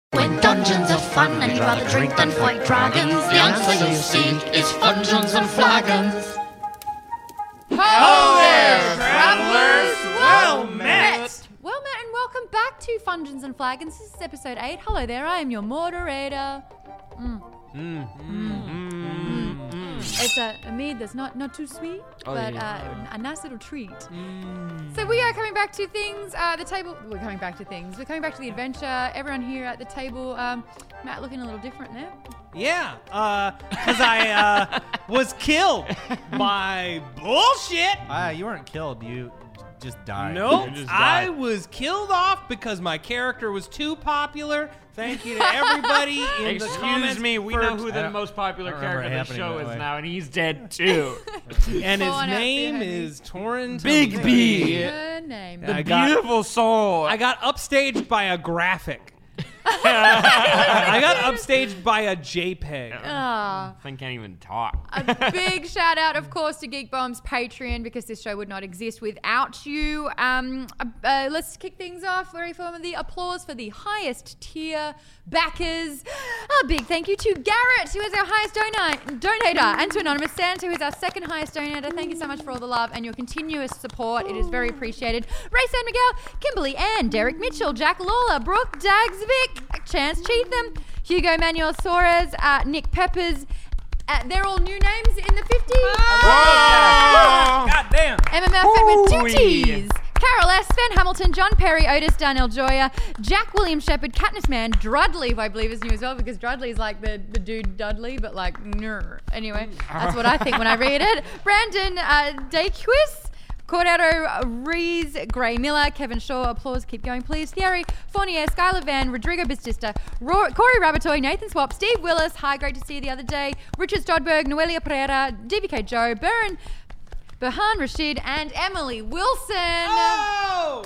When dungeons are fun and you'd rather drink than fight dragons, the answer you seek is Fungeons and Flagons. Ho there, travelers! Well met! Well met and welcome back to Fungeons and Flagons. This is episode 8. Hello there, I am your moderator. It's a mead that's not too sweet, but a nice little treat. So we are coming back to things. The table. We're coming back to things. We're coming back to the adventure. Everyone here at the table. Matt looking a little different now. Yeah, because I was killed by bullshit. You weren't killed. You just died. Nope, You just I died. was killed off because my character was too popular. Thank you to everybody in the comments. Excuse me, we for- know who the most popular character in the show is now, and he's dead too. And his Falling out name behind me. is Torrin Big Toby. B. Her name. I got- Beautiful soul. I got upstaged by a graphic. I got upstaged by a JPEG. Ah. I can't even talk. A big shout out, of course, to Geek Bomb's Patreon, because this show would not exist without you. Let's kick things off. Very for the applause for the highest tier backers. A big thank you to Garrett, who is our highest donator, and to Anonymous Santa, who is our second highest donator. Thank you so much for all the love and your continuous support. It is very appreciated. Ray San Miguel, Kimberly Ann, Derek Mitchell, Jack Lawler, Brooke Dagsvik, Chance Cheatham, Hugo Manuel Soares, Nick Peppers. They're all new names in the 50s. God damn. MMF Fed with two Ooh-wee. T's. Carol S., Sven Hamilton, John Perry, Otis, Daniel Joya, Jack William Shepherd, Katniss Man, Drudley, who I believe is new as well, because Drudley is like the dude Dudley, but like, nerd. Anyway, that's what I think when I read it. Brandon Dayquist, Cordero Rees, Gray Miller, Kevin Shaw, applause, keep going please. Thierry Fournier, Skylar Van, Rodrigo Bistista, Corey Rabatoy, Nathan Swap, Steve Willis, hi, great to see you the other day, Richard Stodberg, Noelia Pereira, DVK Joe, Burhan Rashid, and Emily Wilson. Oh!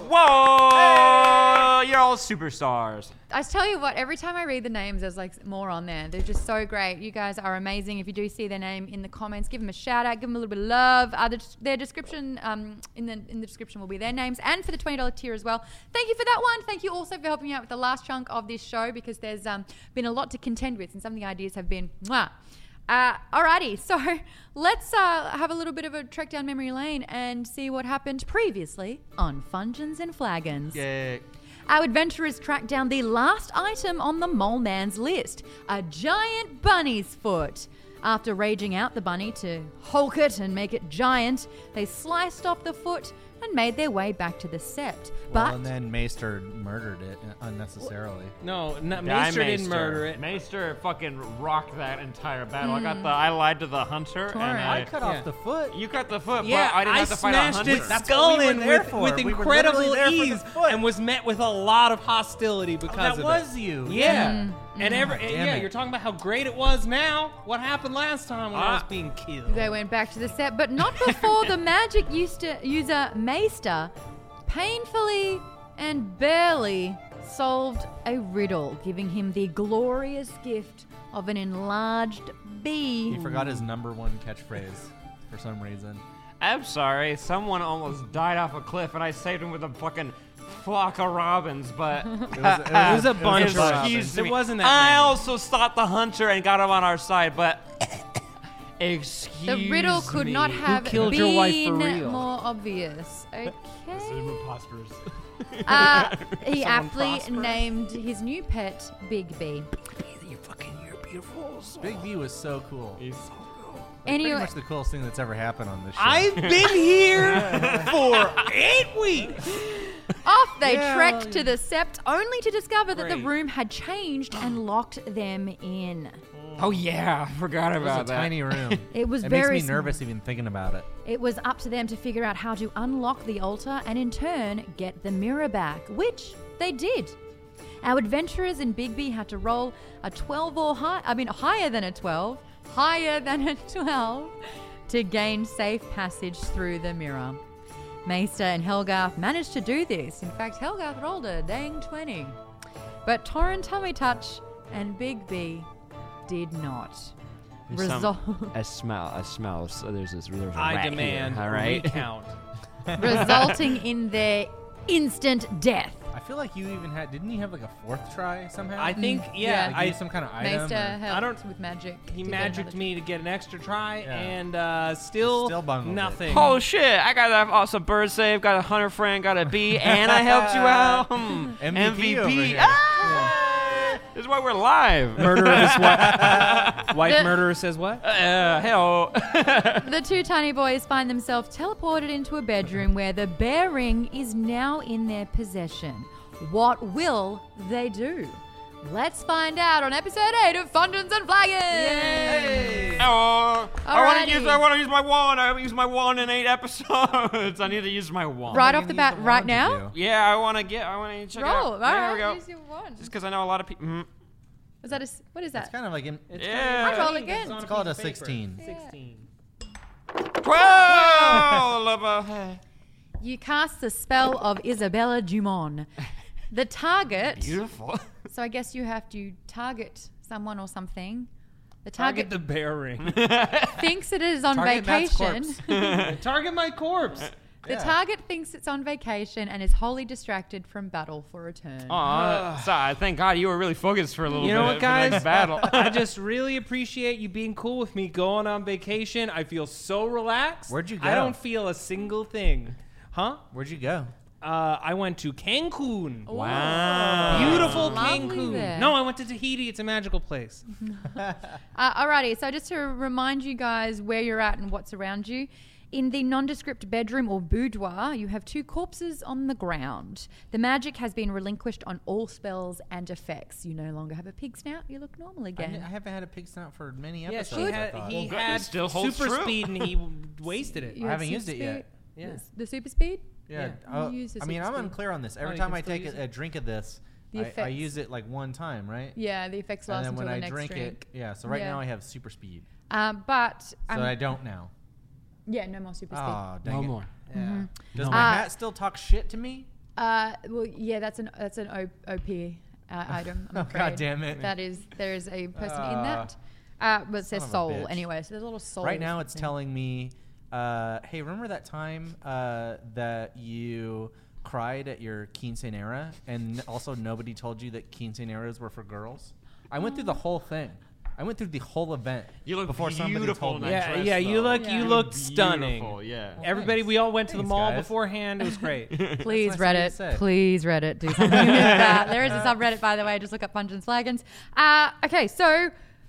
Whoa! You're all superstars. I tell you what, every time I read the names, there's like more on there. They're just so great. You guys are amazing. If you do see their name in the comments, give them a shout out, give them a little bit of love. Their description in the description will be their names, and for the $20 tier as well. Thank you for that one. Thank you also for helping me out with the last chunk of this show, because there's been a lot to contend with, and some of the ideas have been mwah. Alrighty, so let's have a little bit of a trek down memory lane and see what happened previously on Fungeons and Flagons. Yeah. Our adventurers track down the last item on the Mole Man's list, a giant bunny's foot. After raging out the bunny to hulk it and make it giant, they sliced off the foot and made their way back to the Sept. Well, and then Maester murdered it unnecessarily. No, Maester didn't murder it. Maester fucking rocked that entire battle. I lied to the hunter, and I cut off the foot. You cut the foot, Yeah, but I didn't have to fight a smashed hunter. its That's skull what we were in there for. with We were incredible literally there for the ease foot. and was met with a lot of hostility because that of it. was you. Yeah. And Damn it. you're talking about how great it was now. What happened last time when I was being killed? They went back to the Sept, but not before the magic user Maester painfully and barely solved a riddle, giving him the glorious gift of an enlarged bee. He forgot his number 1 catchphrase for some reason. I'm sorry, someone almost died off a cliff, and I saved him with a fucking flock of robins, but It was a bunch of excuse robins. me. It wasn't that I many. also stopped the hunter and got him on our side, but excuse The riddle could me. not have killed been your wife for real? more obvious. Okay. He Someone aptly prosperous. named his new pet Big B. You're beautiful. Big B was so cool. He's Anyway, Pretty much the coolest thing that's ever happened on this show. I've been here for 8 weeks. off they trekked to the Sept, only to discover that the Great. room had changed and locked them in. Oh yeah, I forgot It was about a that. tiny room. It was it very makes me small. nervous even thinking about it. It was up to them to figure out how to unlock the altar and in turn get the mirror back, which they did. Our adventurers in Bigby had to roll a 12 or higher than a 12 to gain safe passage through the mirror. Maester and Helgarth managed to do this. In fact, Helgarth rolled a dang 20. But Torrin Tummy Touch and Bigby did not. I smell. So there's a I rat demand here, all a right? recount. Resulting in their instant death. I feel like you even had. Didn't you have like a fourth try somehow? I think, Yeah. Like I use some kind of item. Maester or- helped with magic. he to get magicked another me to get an extra try, Yeah. and still bungled it. nothing. Oh shit! I got an awesome bird save, got a hunter friend, got a bee, and I helped you out. MVP over here. Ah! This is why we're live. Murderous wife The- murderer says what? Hell. The two tiny boys find themselves teleported into a bedroom where the bear ring is now in their possession. What will they do? Let's find out on episode 8 of Fondants and Flagons. Oh, I want Alrighty. to use my wand. I haven't used my wand in 8 episodes. I need to use my wand. Right What off do the you bat, need the right wand to now. do? Yeah, I want to check Roll. it All out. There we right, go. use your wand. Just because I know a lot of people. Is that what is that? It's kind of like Yeah. Roll again. on It's a called piece a of paper. 16. 16. 12. You cast the spell of Isabella Dumont. The target. Beautiful. So I guess you have to target someone or something. The Target target the bear ring. thinks it is on Target Matt's vacation. corpse. Target my corpse. The Yeah. target thinks it's on vacation and is wholly distracted from battle for a turn. Aw, sorry. Thank God you were really focused for a little You bit. know what, for the guys? next battle. I just really appreciate you being cool with me going on vacation. I feel so relaxed. Where'd you I go? don't feel a single thing. Huh? Where'd you go? I went to Cancun. Wow. Beautiful Lovely Cancun. there. No, I went to Tahiti. It's a magical place. Alrighty, so just to remind you guys where you're at and what's around you. In the nondescript bedroom or boudoir, you have 2 corpses on the ground. The magic has been relinquished on all spells and effects. You no longer have a pig snout. You look normal I again. haven't had a pig snout for many Yes, episodes. he I had, thought. he good. had It still holds super true. speed and he wasted it. You I have haven't used super it yet. speed? Yeah. The super speed? Yeah. Yeah. You use the I mean, super I'm speed. unclear on this. Every you time can I still take use a drink of this, The I effects. use it like one time, right? Yeah, the effects And last then until when the I next drink drink. it, yeah. So right Yeah. now I have super speed. But So um, I don't now. yeah, no more super speed. Oh, dang No it. more. Yeah. Does my hat still talk shit to me? Well, yeah, that's an OP item. I'm Oh, afraid. God damn it. There is a person in that. But it says son of a soul bitch. anyway. So there's a little soul. Right now it's telling me, hey, remember that time that you cried at your quinceanera and also nobody told you that quinceaneras were for girls? I went through the whole thing. I went through the whole event You look before somebody beautiful told in me. that Yeah, dress, yeah, you though. look Yeah. you look Beautiful, stunning. Yeah. Everybody, we all went to the Thanks, mall guys. beforehand. It was great. Please That's what I Reddit, said. please Reddit, do something with that. There is a subreddit, by the way. Just look up Punch Flagons. Okay, so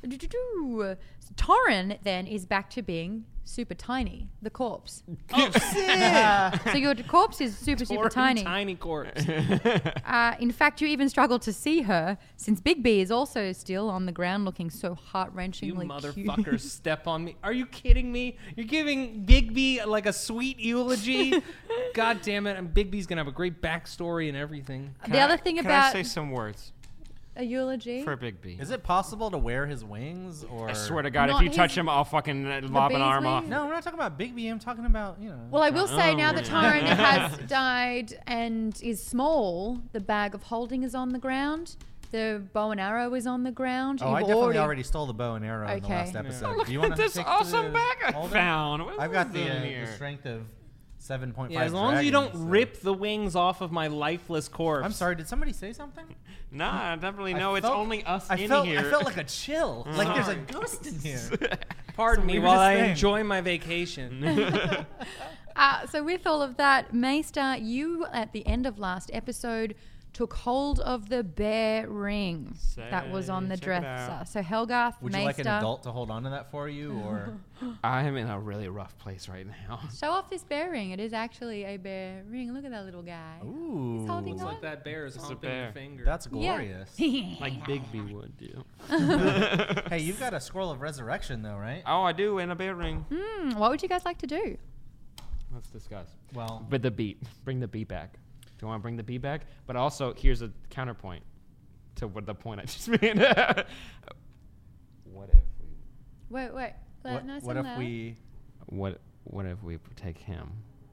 Torrin then is back to being super tiny, the corpse. Oh, sick! So your corpse is super Torn tiny. tiny corpse. In fact, you even struggle to see her since Big B is also still on the ground looking so You heart-wrenchingly cute. motherfuckers step on me. Are you kidding me? You're giving Big B like a sweet eulogy? God damn it. And Big B's going to have a great backstory and everything. The other thing Can about I say some words a eulogy, for Big B? Is it possible to wear his wings? Or I swear to God, if Not you touch his- him, I'll fucking lob an bee's arm off. wings? No, we're not talking about Big B. I'm talking about, you know. well, I will say now that yeah. Torrin has died and is small, the bag of holding is on the ground. The bow and arrow is on the ground. Oh, I You've definitely already stole the bow and arrow in the Okay. last Yeah. episode. Look Do you at want to this take awesome the bag I hold it? found. What I've is got this in the here? strength of 7.5. Yeah, as long as you don't dragons, so- rip the wings off of my lifeless corpse. I'm sorry. Did somebody say something? Nah, definitely I no. It's felt- only us I in felt, here. I felt like a chill. Like there's a ghost in here. Pardon me weirdest while I thing. enjoy my vacation. So with all of that, Maester, you at the end of last episode took hold of the bear ring that was on the Check it dresser. out. So Helgarth, Would you Maester, like an adult to hold on to that for you, or I am in a really rough place right now. show off this bear ring. It is actually a bear ring. Look at that little guy. ooh, He's holding It's on. like that bear is It's a humping bear. your finger. that's Yeah. glorious. Like Big B would do. Hey, you've got a scroll of resurrection though, right? Oh, I do, and a bear ring. What would you guys like to do? Let's discuss. Well, With the beat. Bring the beat back. Do you want to bring the beat back? But also, here's a counterpoint to what the point I just made. What if we... Wait. what if we? What if we take him,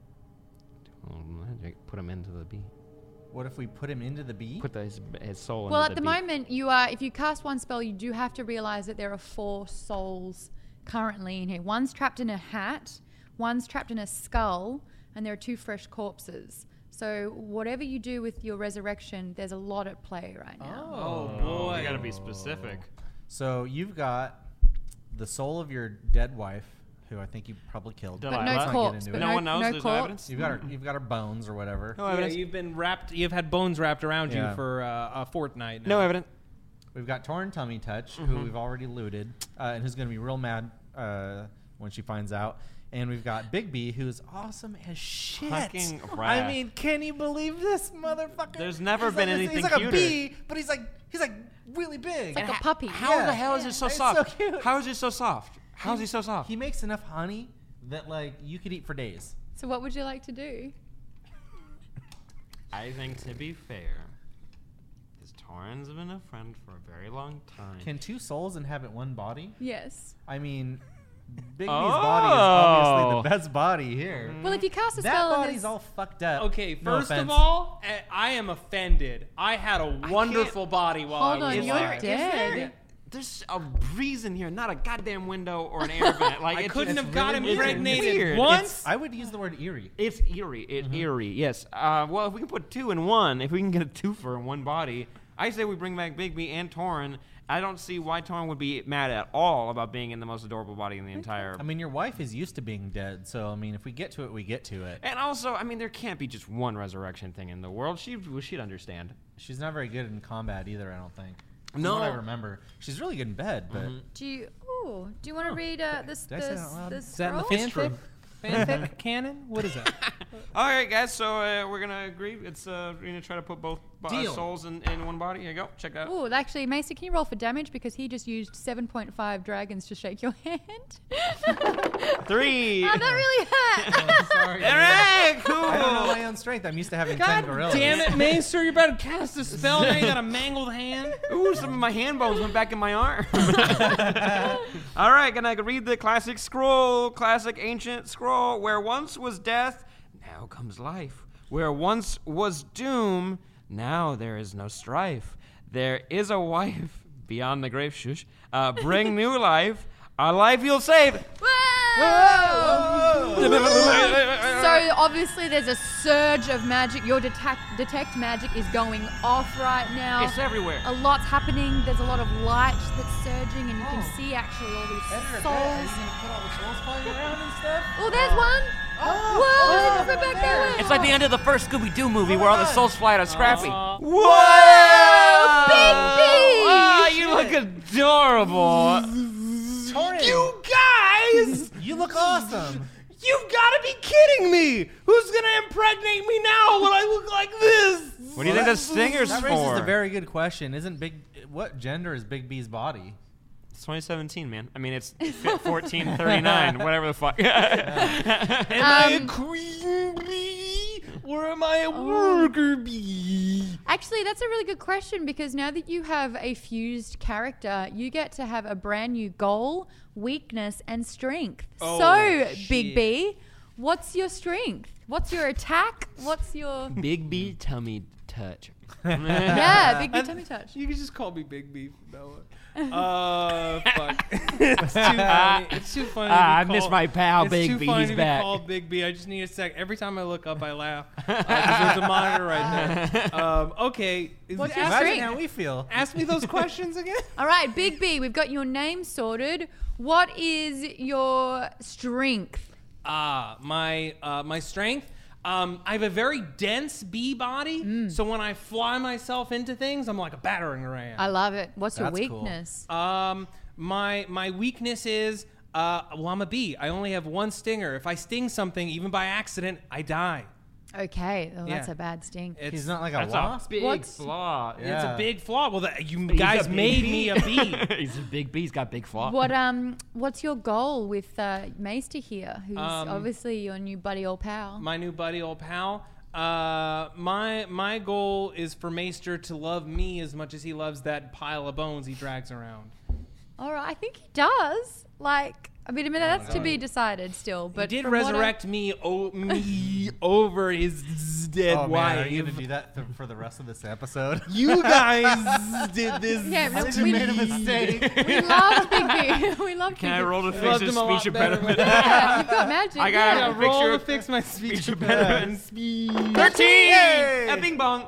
put him into the bee, What if we put him into the bee? put his soul Well, into at the bee. moment, you are. If you cast one spell, you do have to realize that there are 4 souls currently in here. One's trapped in a hat, one's trapped in a skull, and there are 2 fresh corpses. So whatever you do with your resurrection, there's a lot at play right now. Oh, You boy. gotta be specific. So you've got the soul of your dead wife, who I think you probably killed. Did But I? no Let's not corpse. into But it. No no, one knows. no There's no corpse. evidence. You've got her bones or whatever. No Yeah, evidence. you've been wrapped. You've had bones wrapped around Yeah. you for a fortnight. No now. evidence. We've got Torn Tummy Touch, who we've already looted, and who's going to be real mad when she finds out. And we've got Big B, who's awesome as shit. Fucking I rad. mean, can you believe this motherfucker? There's never He's been like anything He's like cuter. a bee, but he's like really big. It's like a puppy. How Yeah. the hell is it so It's soft? so cute. How is it so soft? How is he so soft? He makes enough honey that like you could eat for days. So what would you like to do? I think, to be fair, his Torrens have been a friend for a very long time. Can two souls inhabit one body? Yes. I mean, Big B's body is obviously Oh. the best body here. Well, if you cast a That spell on body's his... all fucked up. Okay, No first of offense. all, I am offended. I had a wonderful body while Hold I on, was you're alive. dead. There's a reason here, not a goddamn window or an air vent. Like I it's couldn't just have got really impregnated weird. once. I would use the word eerie. It's eerie. It's eerie. Yes. Well, if we can put two in one, if we can get a twofer in one body, I say we bring back Bigby and Torrin. I don't see why Torrin would be mad at all about being in the most adorable body in the entire. I mean, your wife is used to being dead, so I mean, if we get to it, we get to it. And also, I mean, there can't be just one resurrection thing in the world. She'd understand. She's not very good in combat either, I don't think. From No. what I remember, she's really good in bed, but Do you want to read this Did I say that out loud? this Is that in the scroll? fanfic? Fanfic canon? What is that? All right, guys. So we're gonna agree. It's we're gonna try to put both Deal. souls in one body. Here you go. Check that out. Oh, actually, Macy, can you roll for damage because he just used 7.5 dragons to shake your hand? 3. Oh, that really hurt. sorry. All right, cool. I don't know my own strength. I'm used to having 10 gorillas. Damn it, Maester, you're about to cast a spell now you got a mangled hand? Ooh, some of my hand bones went back in my arm. All right, gonna read the classic scroll, classic ancient scroll. Where once was death, now comes life. Where once was doom, now there is no strife. There is a wife beyond the grave, shush. Bring new life, a life you'll save. So obviously there's a surge of magic. Your detect magic is going off right now. It's everywhere. A lot's happening. There's a lot of light that's surging, and you can see actually all these souls. Oh, there's one. Whoa, we're back that way. It's like the end of the first Scooby-Doo movie where all the souls fly out of Scrappy. Whoa! Big B! Oh, you look adorable. You guys! You look awesome. You've got to be kidding me! Who's gonna impregnate me now when I look like this? What do you think the stinger's That for? raises a very good question. What gender is Big B's body? It's 2017, man. I mean, it's 1439, whatever the fuck. Am I a queen bee or am I a worker bee? Actually, that's a really good question because now that you have a fused character, you get to have a brand new goal, weakness, and strength. Oh, so, shit. Big B, what's your strength? What's your attack? What's your... Big B tummy touch. Yeah, Big B tummy touch. You can just call me Big B from now on. Fuck. It's too funny. It's too funny. I miss my pal, it's Big too B. funny He's to back. be called Big B. I just need a sec. Every time I look up, I laugh. 'Cause there's a monitor right there. Okay. What's your ask, Imagine strength? how we feel. ask me those questions again. All right, Big B, we've got your name sorted. What is your strength? My strength. I have a very dense bee body, so when I fly myself into things, I'm like a battering ram. I love it. What's your That's cool. weakness? My weakness is well, I'm a bee. I only have one stinger. If I sting something, even by accident, I die. Okay, well, that's Yeah. a bad sting. It's, He's not like a That's wasp. a big What's- flaw. It's Yeah. a big flaw. Well, you He's guys a big made bee. me a bee. He's a big B. He's got big flaw. What's your goal with Maester here, who's obviously your new buddy old pal? My new buddy, old pal. My goal is for Maester to love me as much as he loves that pile of bones he drags around. All right, I think he does. Like, I mean, that's to be decided still. But He did from what resurrect me over his dead Oh, man, wife. are you gonna do that for the rest of this episode? You guys did this. Yeah, no, You made a mistake. we loved Big B. We loved Can I Big B. roll to fix Loved his him a lot speech better impediment? Yeah, you've got magic. I got yeah. it. Roll Picture- to fix my speech impediment. impediment. Speed. 13! Yay! A bing bong.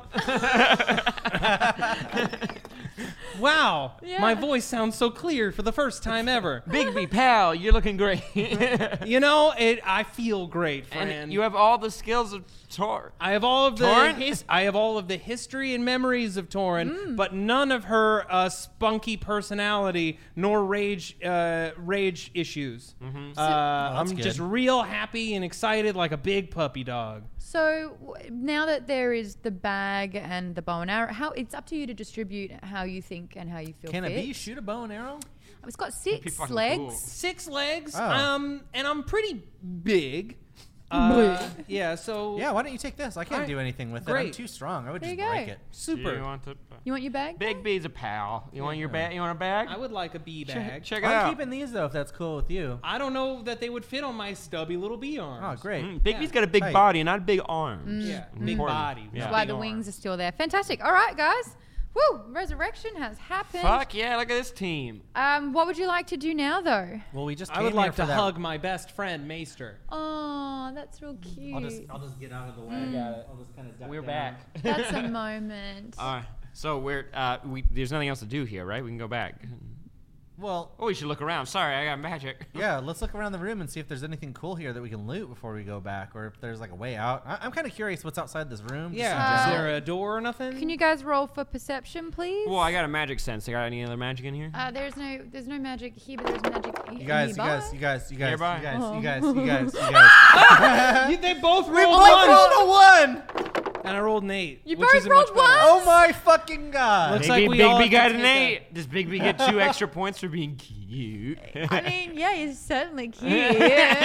Wow, Yeah. my voice sounds so clear for the first time ever. Bigby, pal, you're looking great. You know, I feel great, friend. And you have all the skills of Tor. I have all of the Torrin? I have all of the history and memories of Torrin, but none of her spunky personality nor rage issues. I'm good. just real happy and excited like a big puppy dog. So now that there is the bag and the bow and arrow, it's up to you to distribute how you think and how you feel Can a fit. bee shoot a bow and arrow? It's got be 6 fucking legs. cool. 6 legs, Oh. and I'm pretty big. Yeah, so Yeah, why don't you take this? I can't Alright. do anything with it. I'm Great. too strong. I would There just you break go. it. super. You want to? You want your bag? Big B's a pal. You want your bag? You want a bag? I would like a bee bag. Check it I'm out. keeping these though, if that's cool with you. I don't know that they would fit on my stubby little bee arms. Oh, great. Big B's got a big Tight. body, not big arms. Yeah, big Important. body. Yeah. That's why big the arms. wings are still there. Fantastic. All right, guys. Woo! Resurrection has happened. Fuck yeah! Look at this team. What would you like to do now, though? Well, we just I would came like here to for that. hug my best friend, Maester. Oh, that's real cute. I'll just get out of the way. I'll just kind of duck We're down. back. That's a moment. All right. So there's nothing else to do here, right? We can go back. Well, Oh, we should look around. Sorry, I got magic. yeah, let's look around the room and see if there's anything cool here that we can loot before we go back, or if there's like a way out. I'm kind of curious what's outside this room. just in Yeah, is general. there a door or nothing? Can you guys roll for perception, please? Well, I got a magic sense. I got any other magic in here? There's no magic here, but there's magic You guys, nearby. Nearby. They both We rolled both one. rolled a 1! And I rolled an 8. You which both isn't rolled much better. one? Oh my fucking god! Looks Maybe like we Big all B have to got an take 8. Does Big B get 2 extra points for being cute? I mean, yeah, he's certainly cute. So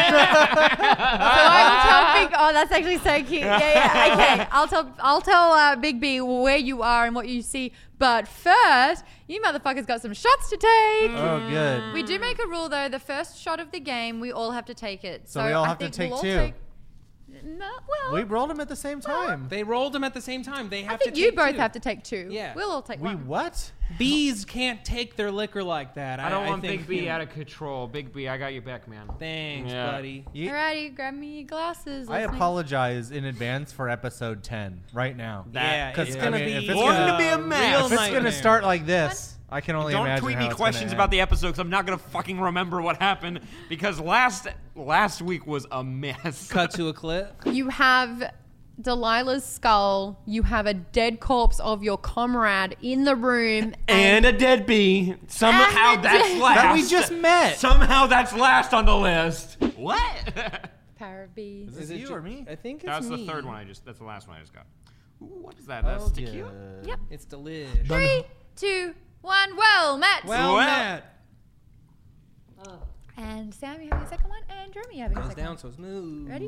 I will tell Big. Oh, that's actually so cute. Yeah. Okay, I'll tell Big B where you are and what you see. But first, you motherfuckers got some shots to take. Oh, good. We do make a rule though. The first shot of the game, we all have to take it. So we all I have to think take we'll all two. No, well, We rolled them at the same time. They rolled them at the same time. They have I think to you take both 2. have to take 2. Yeah. We'll all take We one. what? Bees can't take their liquor like that. I don't want think, Big B out of control. Big B, I got your back, man. Thanks, Yeah. buddy. You- Alrighty, grab me your glasses. I Let's make- apologize in advance for episode 10 right now. Yeah, 'cause, it's I gonna mean, be if it's going a to be a mess. real If it's going to nightmare. start like this, I can only Don't imagine tweet how me it's questions gonna about end. the episode because I'm not gonna fucking remember what happened because last week was a mess. Cut to a clip. You have Delilah's skull. You have a dead corpse of your comrade in the room. And a dead bee. Somehow And a that's dead- last. That we just met. Somehow that's last on the list. What? Pair of bees. Is it you or me? I think it's That's me. the third one that's the last one I just got. Ooh, what is that? That's tequila? Yep. It's delish. 3, 2, 1. Well, Matt. Well, Well. Matt. And Sam, you having a second one, and Jeremy, you having a Goes second down one. so smooth. Ready?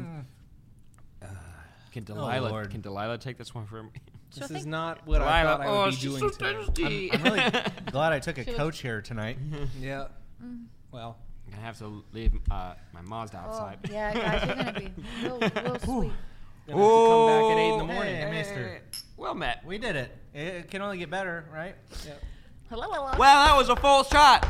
Can Lord. Delilah take this one for me? This Sure is thing. not what I Delilah, thought I would be she's doing so today. thirsty. I'm really glad I took a coach here tonight. Yeah. Well, I have to leave my Mazda Oh, outside. yeah, guys, you're going to be real sweet. gonna have to come back at 8 in the morning. Hey, Maester. Well met. We did it. It can only get better, right? Well, that was a full shot.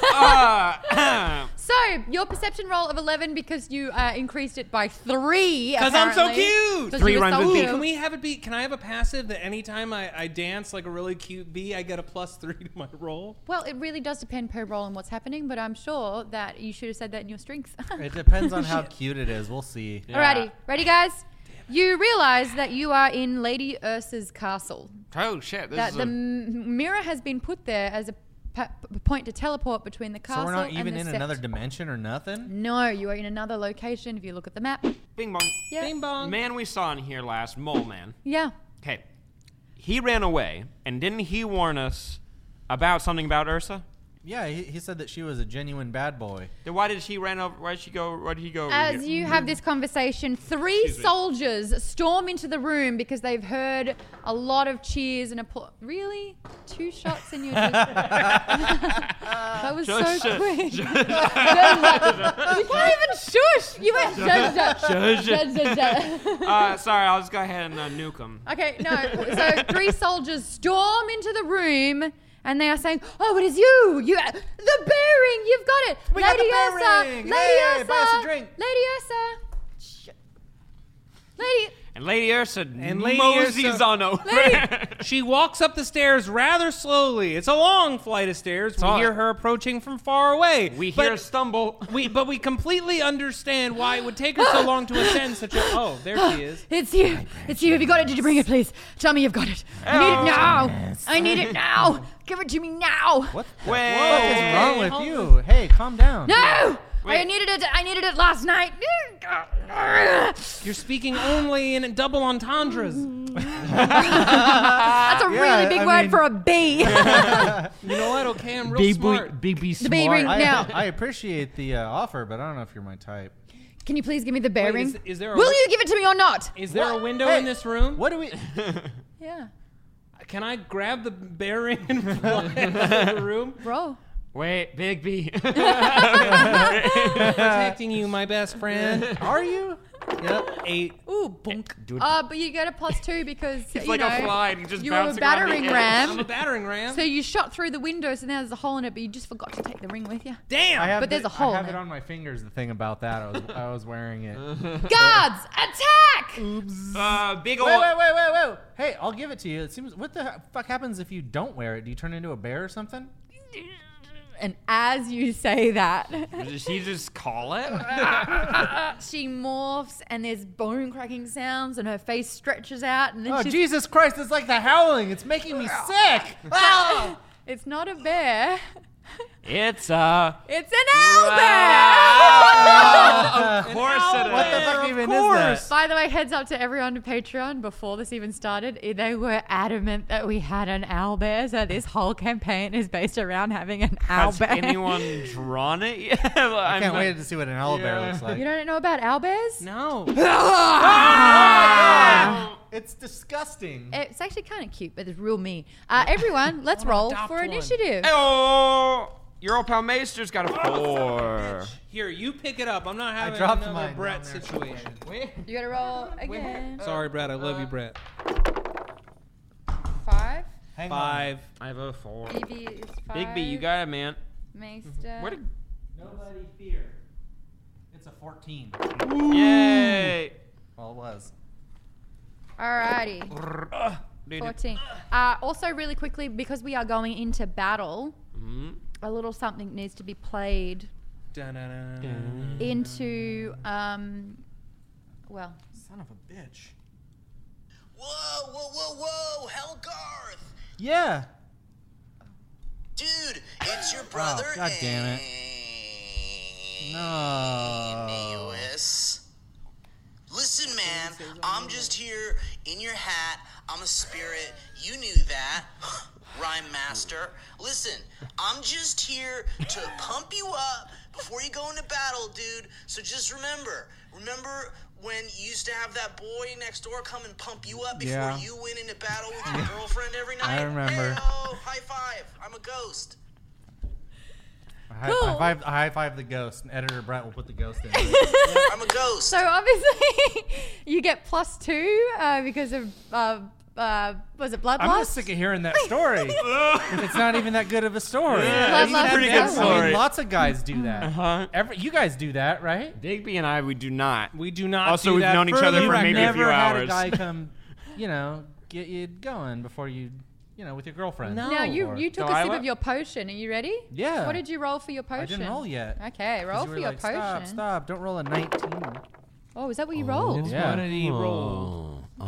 So, your perception roll of 11 because you increased it by 3. because I'm so apparently. cute. 'Cause Three you were runs so with Ooh, Bee. can we have it be? Can I have a passive that anytime I dance like a really cute bee, I get a +3 to my roll? Well, it really does depend per role on what's happening, but I'm sure that you should have said that in your strength. It depends on how cute it is. We'll see. Alrighty, ready, guys? You realize that you are in Lady Ursa's castle. Oh shit! This That is the mirror has been put there as a point to teleport between the castle So we're not and even the in set. another dimension or nothing? No, you are in another location. If you look at the map, bing bong. yeah, Bing bong. Man, we saw in here last, Mole Man. yeah. Okay, he ran away, and didn't he warn us about something about Ursa? Yeah, he said that she was a genuine bad boy. Then why did she run over? Why did she go? Why did he go? Over As here? you have this conversation, 3 soldiers storm into the room because they've heard a lot of cheers and applause. Really? 2 shots and you're just... That was so quick. You can't even shush. You went shush. Sorry, I'll just go ahead and nuke him. Okay, no. So 3 soldiers storm into the room. And they are saying, "Oh, it is you! The bearing! You've got it, We got the Lady Ursa! bearing! Lady Hey, Ursa! buy us a drink." Lady Ursa! Lady, And Lady Ursa Lady moseys Ursa- on over. She walks up the stairs rather slowly. It's a long flight of stairs. We all- hear her approaching from far away. We But hear a stumble. But we completely understand why it would take her so long to ascend such a... Oh, there she is. it's you! It's you! Have you got it? Did you bring it, please? Tell me you've got it. I need it now! I need it now! Give it to me now! What the Wait. fuck is wrong with hold you? Hey, calm down. No! Wait. I needed it last night. You're speaking only in double entendres. That's a really big I word mean- for a bee. You know what? Okay, I'm real smart. Big B The bee ring. Now, I appreciate the offer, but I don't know if you're my type. can you please give me the bearing? is there a- Will you give it to me or not? Is there a window Hey, in this room? What do we? Yeah. Can I grab the bearing and fly into the room? Roll. Wait, Big B. Protecting you, my best friend. Are you? Yep. 8. Ooh, bonk. But you get a +2 because He's you like know a fly. And he's just you were a bouncing around the battering air. I'm a ram. battering ram. So you shot through the window, so now there's a hole in it, but you just forgot to take the ring with you. Damn. I have But there's a hole I have in it it. on my fingers. The thing about that, I was wearing it. Guards, attack! Big ol' Wait. Hey, I'll give it to you. It seems. What the fuck happens if you don't wear it? Do you turn into a bear or something? And as you say that, Does he just call it? she morphs and there's bone cracking sounds and her face stretches out and then Oh, she's... Jesus Christ! It's like the howling. It's making me sick. Ah! It's not a bear. It's It's an owlbear! of course it is. What the fuck even is that? By the way, heads up to everyone on Patreon, before this even started, they were adamant that we had an owlbear, so this whole campaign is based around having an Has owlbear. anyone drawn it yet? I can't wait to see what an owlbear looks like. You don't know about owlbears? No. It's disgusting. It's actually kind of cute, but it's real mean. Everyone, let's roll adopt for one. initiative. Oh, your old pal Maester's got a 4. Here, you pick it up. I'm not having dropped another mine Brett down there. situation. You gotta roll again. Sorry, Brett. I love you, Brett. 5. Hang 5. I have a 4. BB is 5. Big B, you got it, man. Maester. Where did? Nobody fear. It's a 14. Yay! Well, it was. Alrighty. Dude, 14. Also, really quickly, because we are going into battle, a little something needs to be played into, well, Son of a bitch. Whoa, Helgarth! Yeah. Dude, it's your brother, God damn it. No. Aeneas. Listen, man, I'm just here in your hat. I'm a spirit. You knew that. Rhyme master. Listen, I'm just here to pump you up before you go into battle, dude. So just remember when you used to have that boy next door come and pump you up before Yeah. you went into battle with your girlfriend every night? I remember. Hey-o, high five. I'm a ghost. Cool. I high five the ghost, and editor Brett will put the ghost in. I'm a ghost. so obviously you get +2 because of, was it Bloodlust? I'm just sick of hearing that story. It's not even that good of a story. Bloodlust it's a pretty is good over. story. I mean, lots of guys do that. Uh-huh. You guys do that, right? Big B and I, we do not. We do not. Also, do we've that known each other further. for You've maybe a never few had hours. a guy come, get you going before you, with your girlfriend. No. Now, you took a sip Delilah? of your potion. Are you ready? Yeah. What did you roll for your potion? I didn't roll yet. Okay, 'Cause roll you for were your like, potion. Stop, don't roll a 19. Oh, is that what you rolled? Yeah. What did he roll? Oh.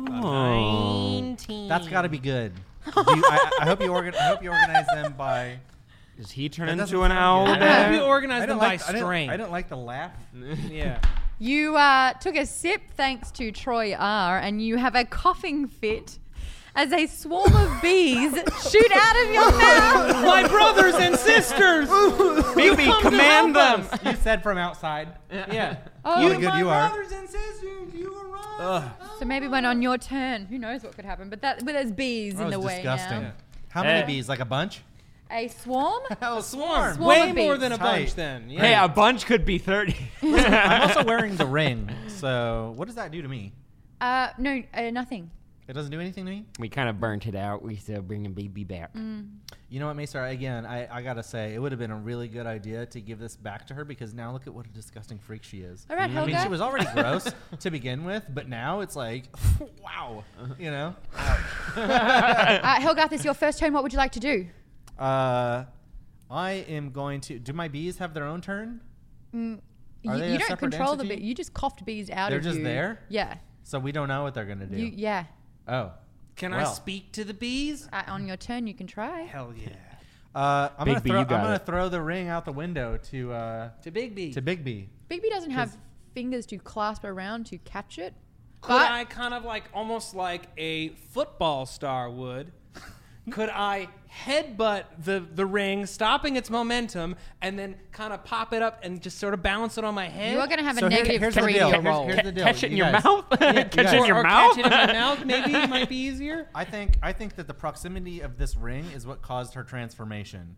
19. That's got to be good. I hope you organize them by. Does he turn That into doesn't an sound owl good. I hope you bear? organize them by I strength. didn't like the laugh. Yeah. You took a sip thanks to Troy R, and you have a coughing fit as a swarm of bees shoot out of your mouth. My brothers and sisters! Phoebe, come to command help them. You said from outside. Yeah. Oh, What good you are. brothers and sisters, you are right. so maybe when on your turn, who knows what could happen? But there's bees That in the was way disgusting. now. How many bees? Like a bunch? A swarm? A swarm. Swarm Way of more bees. than a Tight. bunch then. Yeah. Hey, a bunch could be 30. I'm also wearing the ring. So what does that do to me? No, nothing. It doesn't do anything to me? We kind of burnt it out. We still bringing Baby back. You know what, Maester? Again, I gotta say, it would have been a really good idea to give this back to her because now look at what a disgusting freak she is. All right, I mean, Helga. she was already gross to begin with, but now it's like, wow. You know? Helgath, it's your first turn. What would you like to do? I am going to. Do my bees have their own turn? Are You, they a you don't separate control the entity? bee. You just coughed bees out They're of just you. there? Yeah. So we don't know what they're gonna do. Yeah. Oh. Can I Well. speak to the bees? On your turn, you can try. Hell yeah. I'm Big gonna B, throw. you I'm got gonna it. throw the ring out the window to To Big B. Big B. Big Bee doesn't have fingers to clasp around to catch it. Could I kind of like almost like a football star would? Could I headbutt the ring, stopping its momentum, and then kind of pop it up and just sort of balance it on my head? You are going to have So a here's negative the 3 deal. to roll. Here's the deal. Catch it in You your guys- mouth? you Catch it guys- in your or mouth? catch it in my mouth, maybe it might be easier. I think that the proximity of this ring is what caused her transformation.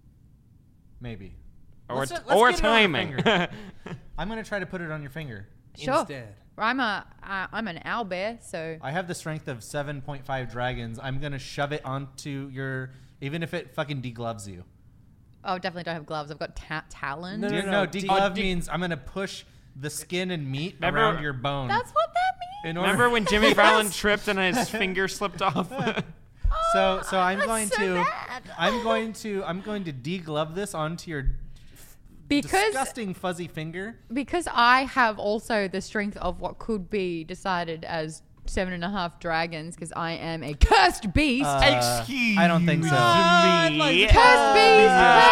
Maybe. Or Let's get it on your timing. finger. I'm gonna try to put it on your finger. Sure. Instead. I'm an owl bear, so I have the strength of 7.5 dragons. I'm gonna shove it onto your. Even if it fucking degloves you. oh, definitely don't have gloves. I've got talons. No, no, No, de- deglove de- means I'm gonna push the skin and meat Remember- around your bone. That's what that means. in order. Remember when Jimmy Fallon tripped and his finger slipped off? So I'm that's going so to. bad. I'm going to deglove this onto your Because disgusting fuzzy finger. because I have also the strength of what could be decided as 7.5 dragons because I am a cursed beast. Excuse I don't think so. me. Cursed beast.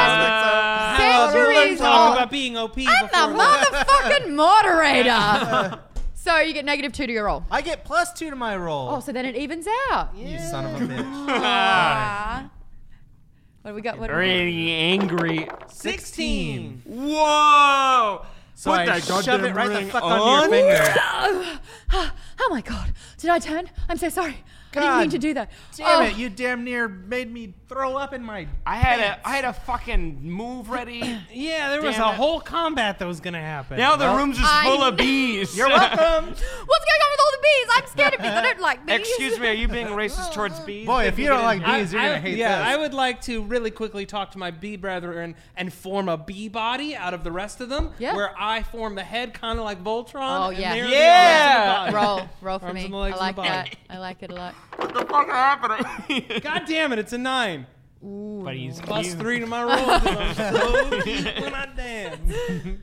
Centuries Talk old. about being OP I'm before the that. motherfucking moderator. So you get -2 to your roll. I get +2 to my roll. Oh, so then it evens out. You son of a bitch. Ah. What do we got? What do we got? Really angry. 16. Whoa! So Put I that shove goddamn it right the ring fuck on. onto your finger. Oh my god. Did I turn? I'm so sorry. I didn't God mean to do that. Damn Oh. it! You damn near made me throw up in my. I had a fucking move ready. Yeah, there was Damn a it. whole combat that was gonna happen. Now the Well, room's just I- full of bees. You're welcome. What's going on with all the bees? I'm scared of bees. I don't like bees. Excuse me, are you being racist towards bees? Boy, if you don't like bees, you're gonna hate yeah, this. I would like to really quickly talk to my bee brethren and form a bee body out of the rest of them. Yeah. Where I form the head, kind of like Voltron. Oh, and yeah. they're Yeah. the body. Roll for Arms me. and I legs and like the body. that. I like it a lot. What the fuck happening? God damn it! It's a 9. But he's Plus cute. 3 to my roll. 'Cause I'm so deep when I dance.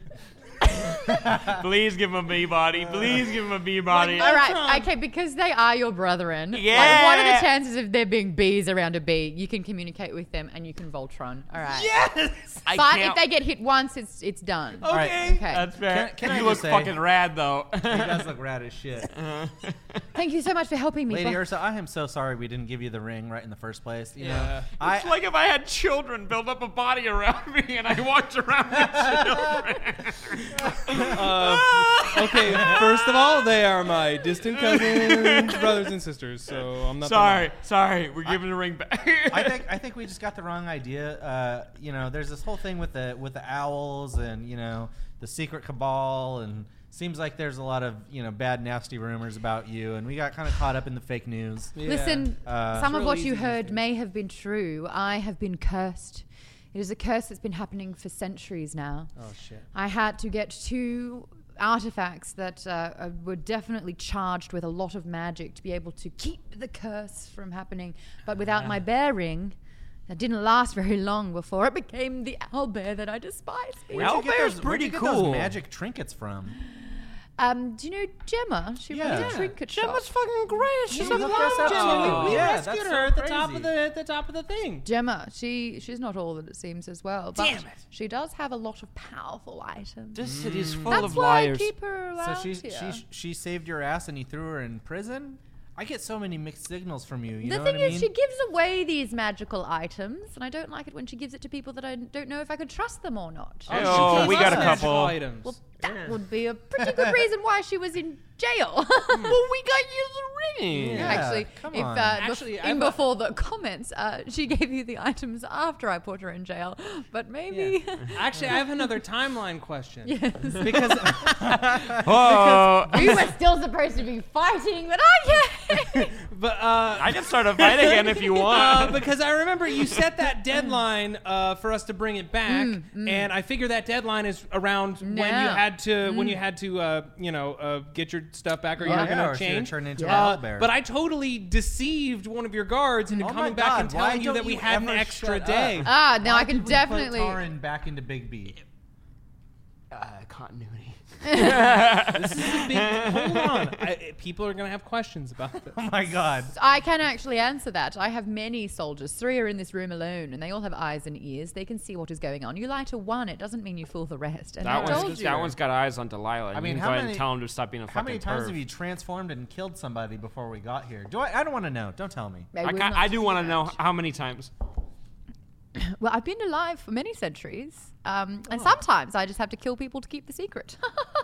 Please give him a bee body. Please give him a bee body. All right, Voltron. okay, because they are your brethren. Yeah. Like, what are the chances of there being bees around a bee? You can communicate with them and you can Voltron. All right. Yes. I But can't- if they get hit once, it's done. Okay. right. Okay. That's fair. Can you I look just say- fucking rad though. He does look rad as shit. Thank you so much for helping me. Lady Bo- Ursa, I am so sorry we didn't give you the ring right in the first place. You Yeah. know, It's like if I had children build up a body around me and I walked around with children. Okay, first of all, they are my distant cousins, brothers and sisters. So I'm not. Sorry, we're giving the ring back. I think we just got the wrong idea. You know, there's this whole thing with the owls and the secret cabal, and seems like there's a lot of bad, nasty rumors about you, and we got kind of caught up in the fake news. Yeah. Listen, some of It's what real you easy heard these days. may have been true. I have been cursed. It is a curse that's been happening for centuries now. Oh shit. I had to get 2 artifacts that were definitely charged with a lot of magic to be able to keep the curse from happening. But without my bear ring, that didn't last very long before it became the owl bear that I despise. Well, Owlbear's Where'd pretty you get cool. those magic trinkets from? Do you know Gemma? She runs Yeah. a trinket Gemma's shop. fucking great. She's You a hooked us up Gemma. too. We Yeah, rescued that's her so at the top crazy. of the top of the thing. Gemma, she's not all that it seems as well. But Damn it. she does have a lot of powerful items. This city's full That's of why liars. I keep her So around here. she saved your ass and you threw her in prison? I get so many mixed signals from you. You The know thing what I is, mean? she gives away these magical items, and I don't like it when she gives it to people that I don't know if I could trust them or not. Oh, we got a Magical couple. items. Well, that would be a pretty good reason why she was in jail. Well, we got you the ring. Yeah, Actually, come if on. Actually, in I've- before the comments, she gave you the items after I put her in jail. But maybe Actually, I have another timeline question. yes. Because Whoa. we were still supposed to be fighting, but okay. but I can start a fight again if you want. because I remember you set that deadline for us to bring it back, Mm, and I figure that deadline is around when you No. had to get your stuff back, or you were Yeah, going or to she would've change. turned into an owlbear. But I totally deceived one of your guards into Oh my coming back and God, why telling you don't that we you had an ever extra shut day. up? Now Why I can did we definitely. put Taran back into Big B. Continuity. This is a big. Hold on, people are going to have questions about this. Oh my God. I can actually answer that. I have many soldiers. 3 are in this room alone, and they all have eyes and ears. They can see what is going on. You lie to one, it doesn't mean you fool the rest. And I told you. That one's got eyes on Delilah. I mean, you can how go ahead many- and tell him to stop being a How fucking many times perv. have you transformed and killed somebody before we got here? I don't want to know. Don't tell me. They will not I do want to that. know how many times. Well, I've been alive for many centuries, and sometimes I just have to kill people to keep the secret.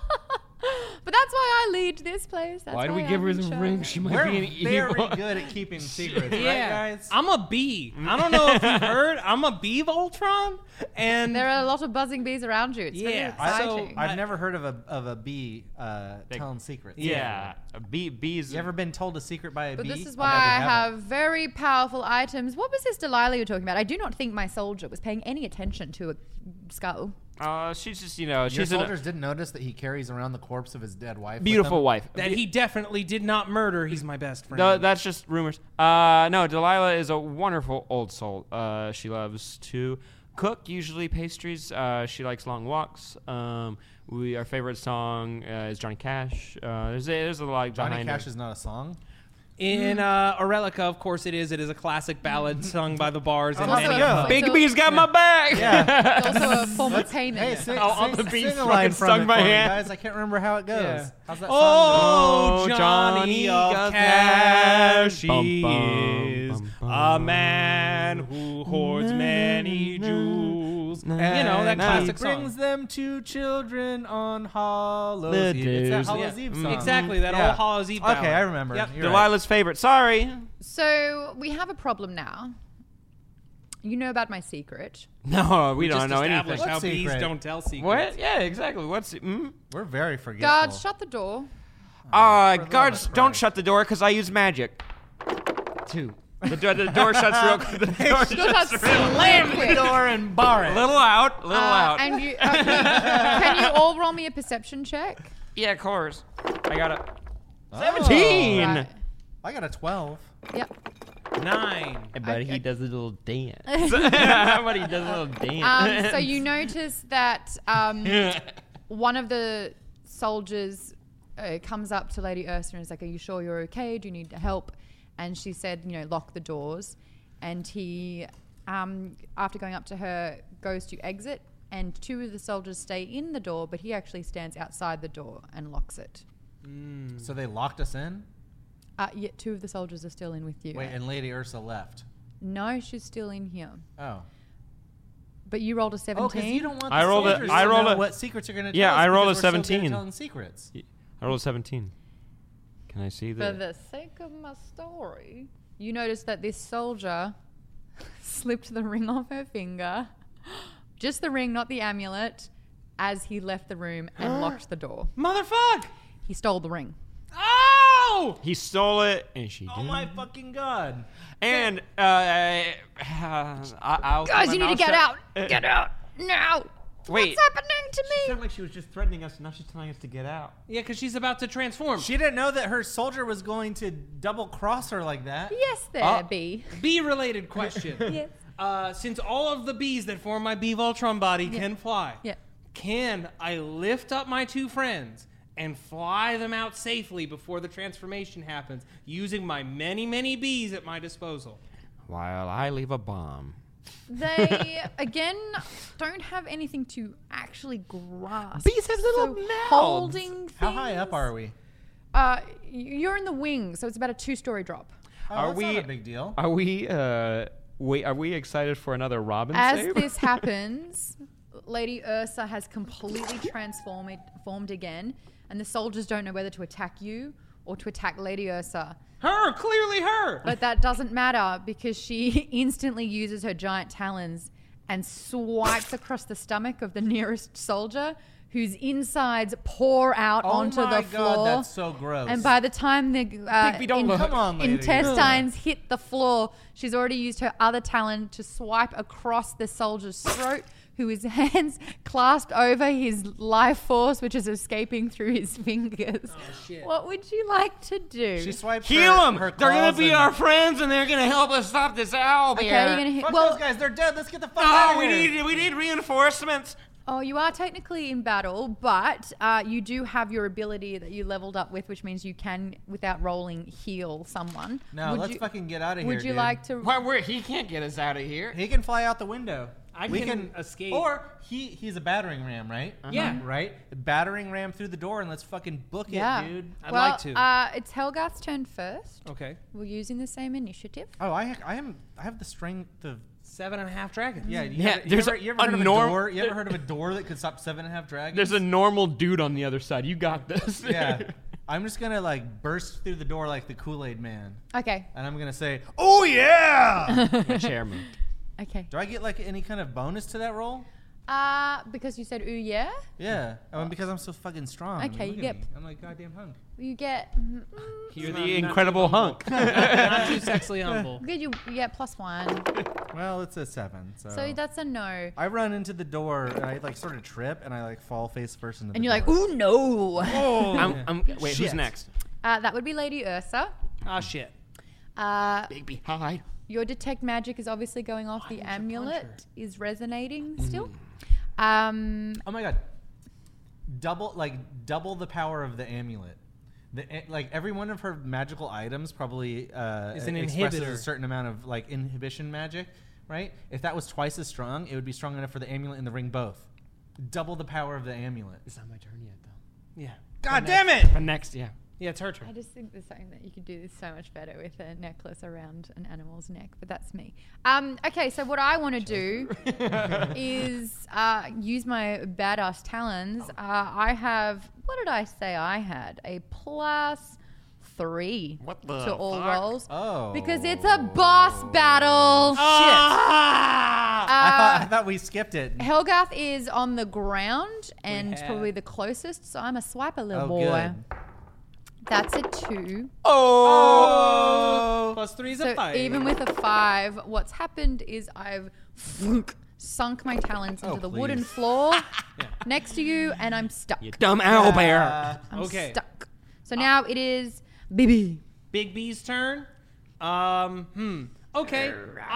But that's why I lead this place. That's Why do we I'm give her in the charge. ring? She might We're be an very evil. good at keeping secrets, right, Yeah, guys? I'm a bee. I don't know if you've heard. I'm a bee Voltron, and There are a lot of buzzing bees around you. It's Yeah, really exciting. I- I've never heard of a bee telling secrets. Yeah, bees. You ever been told a secret by a But bee? this is I've why never I had have very powerful items. What was this Delilah you were talking about? I do not think my soldier was paying any attention to a skull. She's just Your she's soldiers didn't notice that he carries around the corpse of his dead wife. with beautiful him? wife. that he definitely did not murder. He's my best friend. That's just rumors. No, Delilah is a wonderful old soul. She loves to cook, usually pastries. She likes long walks. Our favorite song is Johnny Cash. There's a lot Johnny behind Cash it. is not a song. In Aurelica, of course, it is. It is a classic ballad sung by the bars. and Also many a- of them. Big So- B's got my back. Yeah. It's also a form of payment. Hey, sing, on sing, the beat sing a fucking line from sung it by for me, hand. guys. I can't remember how it goes. Yeah. How's that song Oh, Oh, Johnny Johnny of of Cash, Cash. Bum, he bum, is bum, a bum. man who hoards many jewels. You know, that He classic brings song. them to children on Hallows The Eve. It's that days- Hallows Yeah. Eve song. Exactly, that Yeah. old Hallows Eve ballad. Okay, I remember. Yep. You're right. Delilah's favorite. Sorry. So we have a problem now. You know about my secret. No, we Just don't know established anything. how What bees secret? don't tell secrets. What? Yeah, exactly. What's it? We're very forgetful. Guards, shut the door. Guards, of don't Christ. shut the door because I use magic. 2. The door shuts real quick. The door shuts real Slam the door and bar it. Little out, little out. And you, can you all roll me a perception check? Yeah, of course. I got it. Oh. 17. Right. I got a 12. Yep. 9. But he does a little dance. But he does a little dance. So you notice that one of the soldiers comes up to Lady Ursula and is like, "Are you sure you're okay? Do you need help?" And she said, lock the doors. And he, after going up to her, goes to exit. And 2 of the soldiers stay in the door, but he actually stands outside the door and locks it. So they locked us in? Yet 2 of the soldiers are still in with you. Wait, and Lady Ursa left. No, she's still in here. Oh. But you rolled a 17. Oh, because you don't want I the rolled a- soldiers I to rolled know a- what secrets you're going to tell Yeah, us I rolled a because we're so good at 17. telling secrets. I rolled a 17. Can I see For the? the sake of my story, you notice that this soldier slipped the ring off her finger, just the ring, not the amulet, as he left the room and locked the door. Motherfuck! He stole the ring. Oh! He stole it, and she Oh did. my fucking God. And I'll keep Guys, my you need to mouth get shut. out. Get out now. Wait. What's happening to It me? sounded like she was just threatening us, and now she's telling us to get out. Yeah, because she's about to transform. She didn't know that her soldier was going to double cross her like that. Yes, there, B. Bee-related question. Yes. Since all of the bees that form my bee Voltron body can fly, Yeah. can I lift up my 2 friends and fly them out safely before the transformation happens using my many, many bees at my disposal? While I leave a bomb. They, again, don't have anything to actually grasp. Bees have little mouths. Holding How high up things- are we? You're in the wing, so it's about a 2-story drop. Oh, Are that's we- not a big deal? Are we? Wait, are we excited for another Robin As save? this happens, Lady Ursa has completely formed again, and the soldiers don't know whether to attack you or to attack Lady Ursa. Her, clearly her. But that doesn't matter because she instantly uses her giant talons and swipes across the stomach of the nearest soldier, whose insides pour out onto my the floor. God, that's so gross. And by the time the don't look. Come on, lady. intestines hit the floor, she's already used her other talon to swipe across the soldier's throat, who his hands clasped over his life force, which is escaping through his fingers. shit. What would you like to do? She swipes Heal her, them. her They're gonna claws be and- our friends, and they're gonna help us stop this owl okay, bear. you're gonna hit. Fuck Well, those guys. They're dead. Let's get the fuck out No, of we here. need reinforcements. oh, you are technically in battle, but you do have your ability that you leveled up with, which means you can, without rolling, heal someone. No, Would let's you, fucking get out of here, Would you dude. like to? Why? He can't get us out of here. He can fly out the window. We can escape. Or he's a battering ram, right? Yeah. Right? Battering ram through the door and let's fucking book Yeah. it, dude. I'd well, like to. It's Helgath's turn first. Okay. We're using the same initiative. Oh, I have the strength of 7.5 dragons. yeah. Yeah, You there's ever, a- you ever a heard of a norm- door? You ever heard of a door that could stop 7.5 dragons? There's a normal dude on the other side. You got this. yeah. I'm just gonna like burst through the door like the Kool-Aid Man, Okay. and I'm gonna say, "Oh yeah!" My chair moved. Okay. Do I get like any kind of bonus to that roll? Because you said ooh yeah, Yeah. I mean, because I'm so fucking strong. Okay, Look you at get- me. I'm like goddamn hunk. you get. You're Not- the not incredible too humble. hunk. Not too sexually humble. Good, you get +1. Well, it's a 7. So that's a no. I run into the door and I like sort of trip and I like fall face first into the And you're like, door. ooh no. Wait, Shit. who's next? That would be Lady Ursa. Ah, shit. Baby, hi. Your detect magic is obviously going off. The amulet is resonating still. Oh my god. Double the power of the amulet. Like every one of her magical items probably Is an expresses inhibitor. a certain amount of like inhibition magic, right? If that was twice as strong, it would be strong enough for the amulet and the ring both. Double the power of the amulet. It's not my turn yet, though. Yeah. God damn it! But next, yeah. Yeah, it's her I turn. just think there's something that you could do this so much better with a necklace around an animal's neck, but that's me. Okay, so what I want to do is use my badass talons. I have, what did I say I had? A +3 What the to all fuck? rolls. Oh. Because it's a boss battle. I thought we skipped it. Helgath is on the ground and have- probably the closest, so I'm a swiper little Oh, boy. good. That's a 2. Oh. +3 is So a 5. even with a 5, what's happened is I've sunk my talons into Oh, the please. wooden floor next to you, and I'm stuck. You dumb owl bear. I'm Okay. stuck. So now it is BB. Big B's turn. Okay.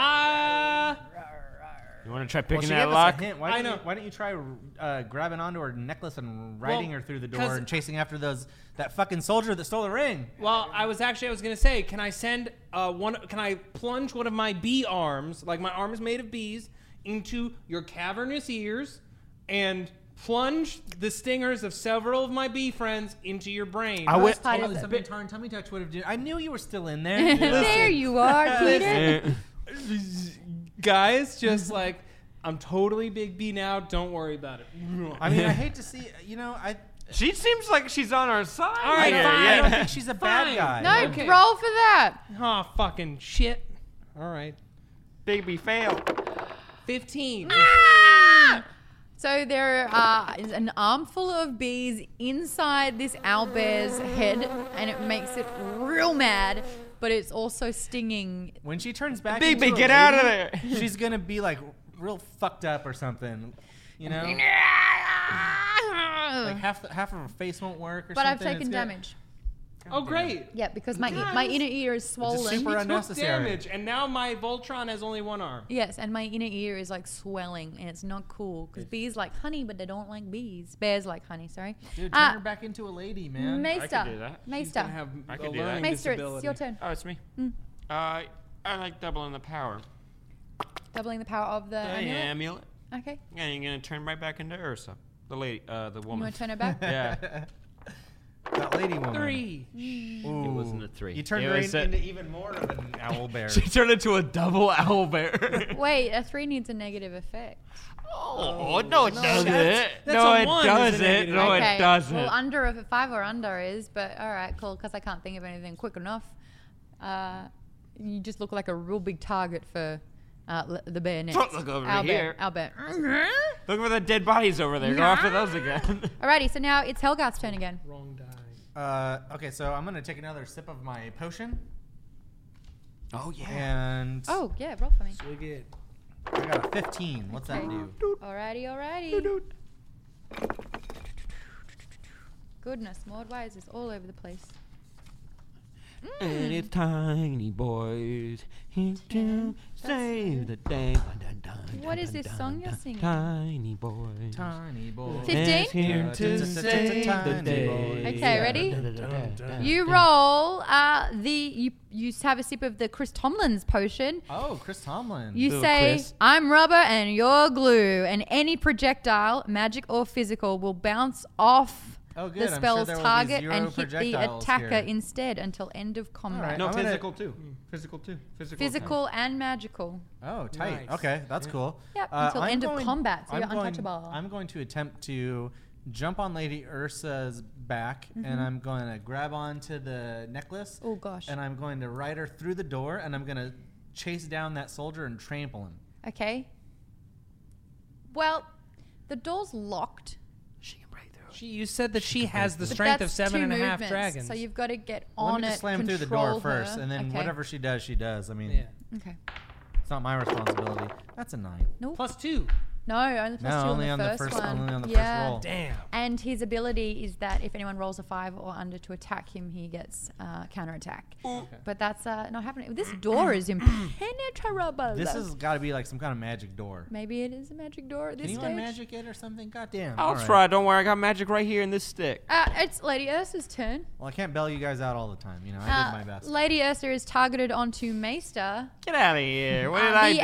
You want to try Well, picking she that gave us lock? a hint. I know. Why don't you try grabbing onto her necklace and riding Well, her through the 'cause- door and chasing after that fucking soldier that stole the ring? Well, I was gonna say, can I send can I plunge one of my bee arms, like my arm is made of bees, into your cavernous ears and plunge the stingers of several of my bee friends into your brain? I went. Part is- Something Tarn Tummy Touch would have done. I knew you were still in there. There you are, Peter. Guys, just like, I'm totally Big B now. Don't worry about it. I mean, I hate to see. She seems like she's on our side. All right, here, fine. I don't yeah. think she's a bad Fine. guy. No, Okay. roll for that. Oh, fucking shit. All right. Baby fail. 15. So there is an armful of bees inside this owlbear's head, and it makes it real mad, but it's also stinging. When she turns back, Big into B, a get out of lady, there. She's gonna be like real fucked up or something. You know, like half of her face won't work or But I've something. taken It's good. damage. Oh, great. Yeah, because my inner ear is swollen. super Took unnecessary. damage, and now my Voltron has only one arm. Yes, and my inner ear is like swelling, and it's not cool because bees like honey, but they don't like bees. Bears like honey. Sorry. Dude, turn her back into a lady, man. Maester. I could do that. She's gonna Maester. have I a could do learning that. Maester, it's disability. your turn. Oh, it's me. I like doubling the power. Doubling the power of the amulet. Amulet. Okay. And you're gonna turn right back into Ursa, the lady, the You woman. want to turn it back? Yeah. That lady woman. 3. Ooh. It wasn't a 3. You turned It her was into even more of an owl bear. She turned into a double owl bear. Wait, a 3 needs a negative effect. Oh, no, it doesn't. that's No, a it 1 is a doesn't. negative. No, Okay. it doesn't. Well, under a 5 or under is, but all right, cool. Because I can't think of anything quick enough. You just look like a real big target for the bear next. Look over here. Albert. Look for the dead bodies over there. Go after those again. Alrighty, so now it's Helgarth's turn again. Wrong die. Okay, so I'm gonna take another sip of my potion, Oh, yeah. and Oh yeah, roll for me. Swig it. I got a 15. What's that Okay. do? Alrighty. Goodness, Maud, why is this all over the place? And it's tiny boys here to save the day. What is this song you're singing? Tiny boys. Tiny boy. 15? Here to save the day. Okay, ready? You roll you have a sip of the Chris Tomlin's potion. Oh, Chris Tomlin. You Little say, Chris. I'm rubber and you're glue, and any projectile, magic or physical, will bounce off Oh, good. the I'm sure spell's there will be target 0 and hit the projectiles attacker here. instead until end of combat. Alright. No, I'm gonna- physical too. Physical too. Physical and magical. Oh, tight. Nice. Okay, that's cool. Yep, until I'm end of combat, so you're going- untouchable. I'm going to attempt to jump on Lady Ursa's back, and I'm going to grab onto the necklace. Oh, gosh. And I'm going to ride her through the door, and I'm going to chase down that soldier and trample him. Okay. Well, the door's locked. She can break through. You said that she has the But strength of that's 7.5 two movements, dragons. So you've got to get Let on me it, just slam through the door control first, her. and then Okay. whatever she does, she does. I mean, Yeah. Okay. it's not my responsibility. That's a 9. Nope. +2. No, only plus No, 2 only on the first one. only on the yeah. first roll. Damn. And his ability is that if anyone rolls a 5 or under to attack him, he gets counterattack. But that's not happening. This door is impenetrable. This has got to be like some kind of magic door. Maybe it is a magic door at this Can you stage. magic it or something? Goddamn. I'll Alright. try. Don't worry. I got magic right here in this stick. It's Lady Ursa's turn. Well, I can't bail you guys out all the time. You know, I did my best. Lady Ursa is targeted onto Maester. Get out of here. What did I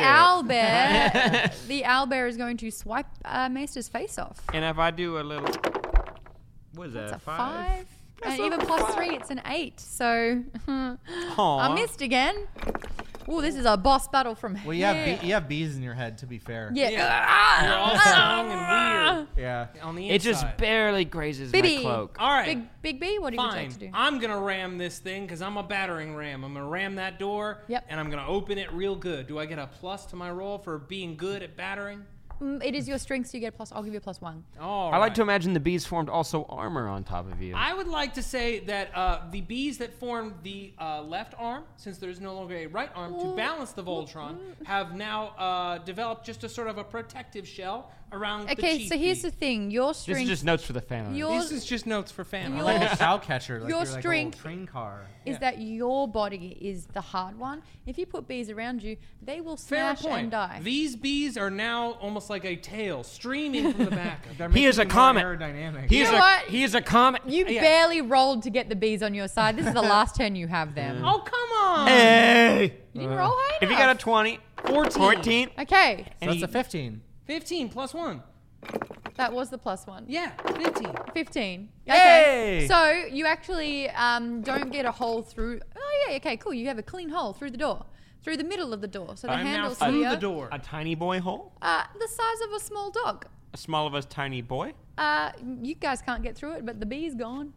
The do? owlbear. The owlbear is going to swipe Maester's face off. And if I do a little. What is It's that? a 5. That's And a even plus 5. 3, it's an 8. So I Aw. missed again. Oh, this is a boss battle from Well, here. you have bees in your head, to be fair. Yeah. You're all strong and weird Yeah. on the It inside. just barely grazes Bibi. my cloak. All right. Big B, what do you Fine. like to do? I'm going to ram this thing because I'm a battering ram. I'm going to ram that door. Yep. And I'm going to open it real good. Do I get a plus to my roll for being good at battering? It is your strength, so you get a plus. I'll give you a +1. All I like right. to imagine the bees formed also armor on top of you. I would like to say that the bees that formed the left arm, since there's no longer a right arm, to balance the Voltron, have now developed just a sort of a protective shell around the Okay, chief so here's bee. the thing. Your this strength is just notes for the fan. Your- This is just notes for fan. Your- Like a cow catcher. Like your you're like a little strength train car. is Yeah. that your body is the hard one. If you put bees around you, they will Fair smash point. and die. These bees are now almost like a tail streaming from the back. They're He is making a more comet. aerodynamic. He is know a what? he is a comet. You Yeah. barely rolled to get the bees on your side. This is the last turn you have them. Oh, come on! Hey. You didn't roll high If you enough. got a 20, 14. 14, Okay, So and that's he- a 15. 15 plus 1. that was the +1. Yeah, 15. 15. Yay! Okay. So you actually don't get a hole through. Oh yeah. Okay. Cool. You have a clean hole through the door, through the middle of the door. So the I'm now handle's through here. the door. a tiny boy hole, The size of a small dog. a small of a tiny boy. You guys can't get through it, but the bee's gone.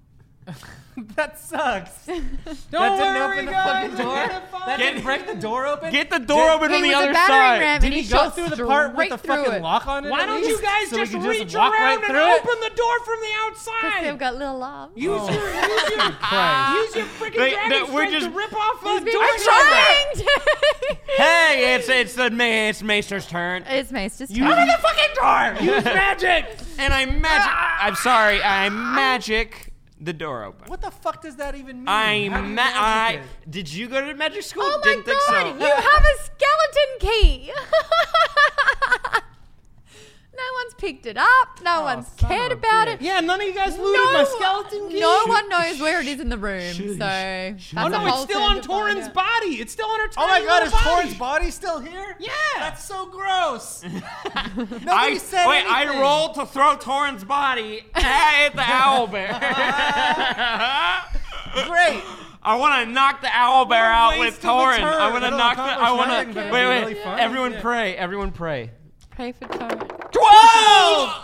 That sucks. Don't That didn't worry, open the guys, fucking door. we're gonna find That it. didn't break the door open. Get the door open on He the was other a battering side. ram, Did and he he go shot through the part with the straight through fucking it. lock on it? Why at don't least? you guys So we just can reach walk around right and through it? open the door from the Because outside? they've got little arms. Use your Christ. freaking They- dragon they- we're strength to just- rip off He's the been door. trying to. Hey, it's Maester's turn. It's Maester's You turn. open the fucking door. Use magic. And I magic. I'm sorry. I magic the door open. What the fuck does that even mean? I How do you magic. magic it? Did you go to magic school? Oh my Didn't think god! so. You have a skeleton key. No one's picked it up. No one's son of cared a about bitch. it. Yeah, none of you guys looted my skeleton key. No one knows where it is in the room. So that's Oh a no, whole it's still turn on to find Torin's out. body. It's still on her Oh my tiny god, is little body. Torrent's body still here? Yeah. That's so gross. I Nobody said anything. I rolled to throw Torrent's body It's the owl bear. Great. I want to knock the owl bear out with waste of a Torin. turn. I want to It'll knock the. I want accomplish nothing, but to. it'll Wait, be wait. really fun. Everyone Yeah. pray. Everyone pray. Pray for Tone. 12.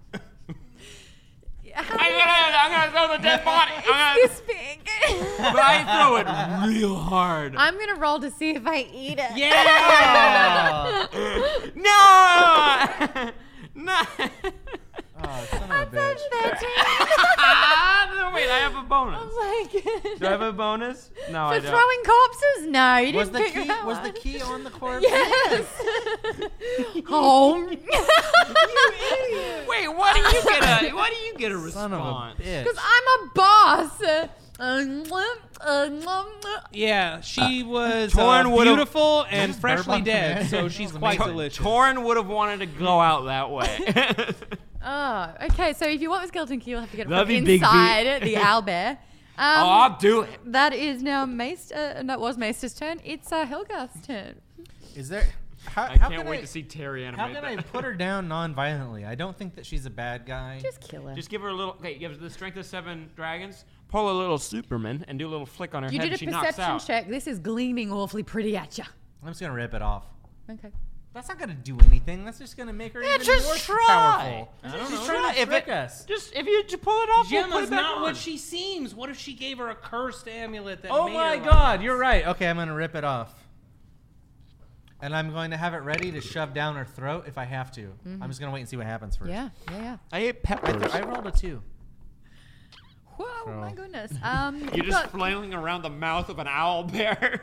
I'm gonna throw the dead body. This big. But I throw it real hard. I'm gonna roll to see if I eat it. Yeah. No. No. Oh, son of a bitch. 13. No, wait, I have a bonus. Oh my god. Do I have a bonus? No, I For don't. throwing corpses? No, you Was didn't the pick key? that Was the one. key on the corpse? Yes. Home. Wait, what do you get a? What do you get a Son of a response? bitch. Because I'm a boss. Yeah, she was Torin would've- beautiful and just freshly burp on dead, command. so That she's was quite amazing. delicious. Torin would have wanted to go out that way. Oh, okay. So if you want the skeleton key, you'll have to get it That'd from be Big B. inside the owlbear. Oh, I'll do it. That is now that was Maester's turn. It's Helga's turn. Is there? How, I how can't can wait to see Terry How animate can I that. put her down non-violently? I don't think that she's a bad guy. Just kill her. Just give her a little. Okay, give her the strength of 7 dragons. Pull a little Superman and do a little flick on her You head. did a She knocks perception out. check. This is gleaming awfully pretty at you. I'm just gonna rip it off. Okay. That's not gonna do anything. That's just gonna make her even just more try. powerful. I don't She's know. trying to If trick it- us. Just if you pull it off, we'll put Gemma's it back not on. what she seems. What if she gave her a cursed amulet that Oh made my her god, you're right. Okay, I'm gonna rip it off. And I'm going to have it ready to shove down her throat if I have to. I'm just gonna wait and see what happens first. Yeah. Yeah. I ate peppers. I rolled a 2. Whoa, my So- goodness. You're you've just got- flailing around the mouth of an owl bear.